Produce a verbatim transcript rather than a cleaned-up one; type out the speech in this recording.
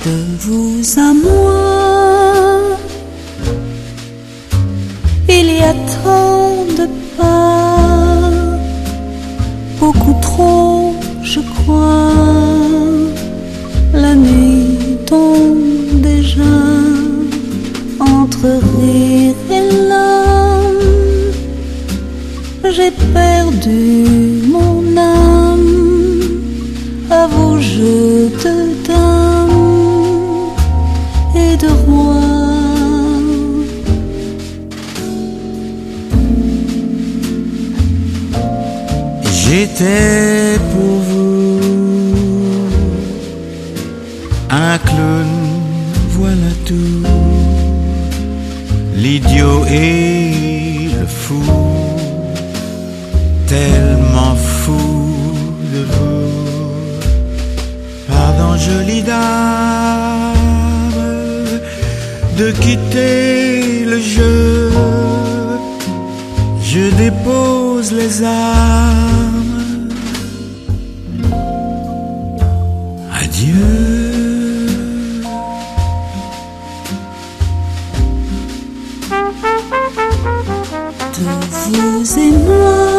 De vous à moi, il y a tant de pas, beaucoup trop, je crois. La nuit tombe déjà entre rire et larmes. J'ai perdu mon âme à vos jeux de dames et de rois. J'étais pour vous un clown, voilà tout. L'idiot et le fou, tellement fou de vous. Pardon, jolie dame, de quitter le jeu. Je dépose les armes. Adieu. De vous et moi,